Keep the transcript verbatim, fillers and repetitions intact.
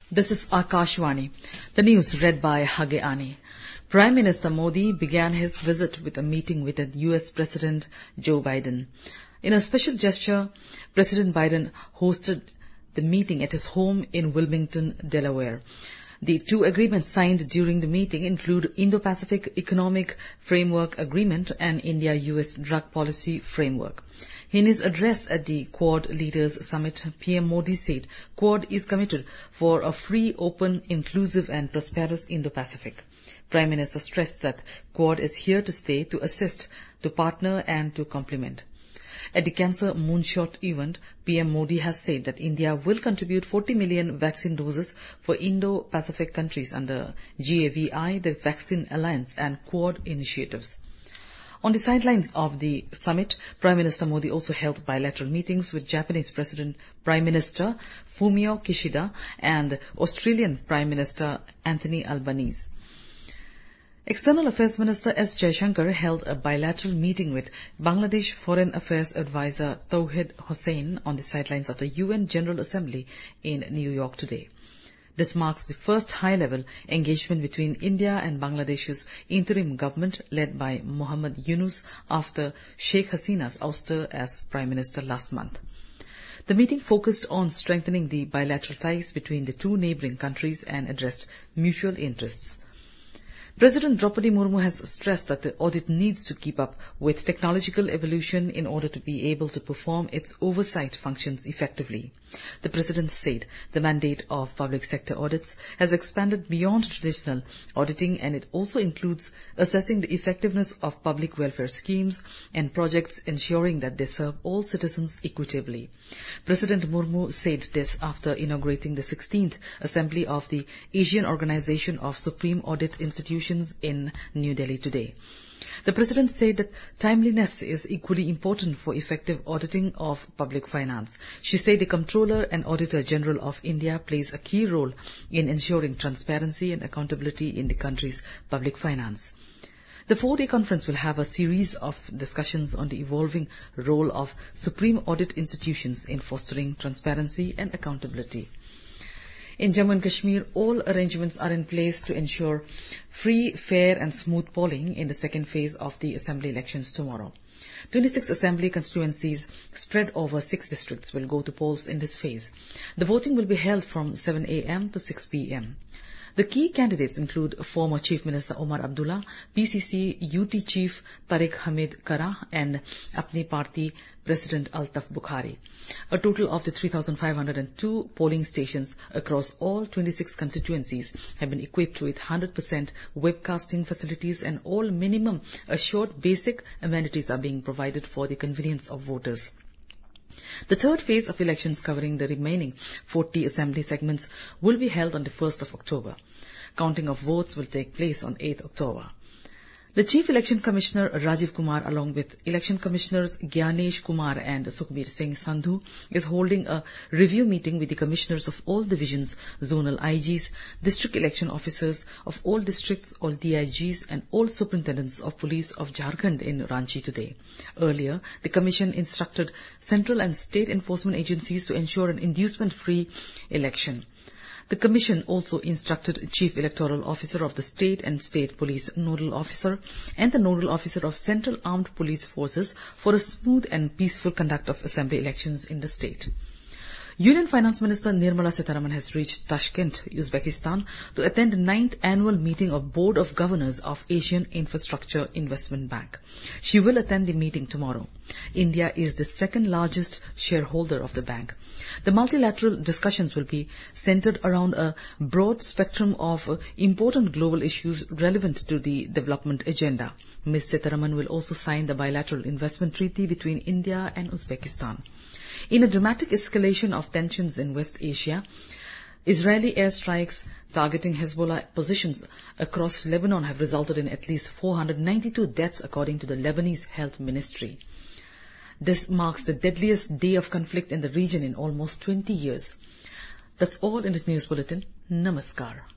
This is Akashvani. The news read by Hage Ani. Prime Minister Modi began his visit with a meeting with the U S President Joe Biden. In a special gesture, President Biden hosted the meeting at his home in Wilmington, Delaware. The two agreements signed during the meeting include Indo-Pacific Economic Framework Agreement and India-U S Drug Policy Framework. In his address at the Quad Leaders Summit, P M Modi said Quad is committed for a free, open, inclusive and prosperous Indo-Pacific. Prime Minister stressed that Quad is here to stay, to assist, to partner and to complement. At the Cancer Moonshot event, P M Modi has said that India will contribute forty million vaccine doses for Indo-Pacific countries under G A V I, the Vaccine Alliance and Quad initiatives. On the sidelines of the summit, Prime Minister Modi also held bilateral meetings with Japanese President Prime Minister Fumio Kishida and Australian Prime Minister Anthony Albanese. External Affairs Minister S. Jaishankar held a bilateral meeting with Bangladesh Foreign Affairs Advisor Tauhid Hossain on the sidelines of the U N General Assembly in New York today. This marks the first high-level engagement between India and Bangladesh's interim government led by Muhammad Yunus after Sheikh Hasina's ouster as Prime Minister last month. The meeting focused on strengthening the bilateral ties between the two neighbouring countries and addressed mutual interests. President Draupadi Murmu has stressed that the audit needs to keep up with technological evolution in order to be able to perform its oversight functions effectively. The President said the mandate of public sector audits has expanded beyond traditional auditing and it also includes assessing the effectiveness of public welfare schemes and projects ensuring that they serve all citizens equitably. President Murmu said this after inaugurating the sixteenth Assembly of the Asian Organization of Supreme Audit Institutions in New Delhi today. The President said that timeliness is equally important for effective auditing of public finance. She said the Comptroller and Auditor General of India plays a key role in ensuring transparency and accountability in the country's public finance. The four-day conference will have a series of discussions on the evolving role of Supreme Audit institutions in fostering transparency and accountability. In Jammu and Kashmir, all arrangements are in place to ensure free, fair and smooth polling in the second phase of the Assembly elections tomorrow. twenty-six Assembly constituencies spread over six districts will go to polls in this phase. The voting will be held from seven a m to six p m The key candidates include former Chief Minister Omar Abdullah, P C C U T Chief Tariq Hamid Kara and Apni Party President Altaf Bukhari. A total of the three thousand five hundred two polling stations across all twenty-six constituencies have been equipped with one hundred percent webcasting facilities and all minimum assured basic amenities are being provided for the convenience of voters. The third phase of elections covering the remaining forty assembly segments will be held on the first of October. Counting of votes will take place on eighth October. The Chief Election Commissioner Rajiv Kumar along with Election Commissioners Gyanesh Kumar and Sukhbir Singh Sandhu is holding a review meeting with the commissioners of all divisions, zonal I Gs, district election officers of all districts, all D I Gs and all superintendents of police of Jharkhand in Ranchi today. Earlier, the commission instructed central and state enforcement agencies to ensure an inducement-free election. The Commission also instructed Chief Electoral Officer of the State and State Police Nodal Officer and the Nodal Officer of Central Armed Police Forces for a smooth and peaceful conduct of Assembly elections in the state. Union Finance Minister Nirmala Sitharaman has reached Tashkent, Uzbekistan to attend the ninth annual meeting of Board of Governors of Asian Infrastructure Investment Bank. She will attend the meeting tomorrow. India is the second largest shareholder of the bank. The multilateral discussions will be centered around a broad spectrum of uh, important global issues relevant to the development agenda. Miz Sitharaman will also sign the bilateral investment treaty between India and Uzbekistan. In a dramatic escalation of tensions in West Asia, Israeli airstrikes targeting Hezbollah positions across Lebanon have resulted in at least four hundred ninety-two deaths according to the Lebanese Health Ministry. This marks the deadliest day of conflict in the region in almost twenty years. That's all in this news bulletin. Namaskar.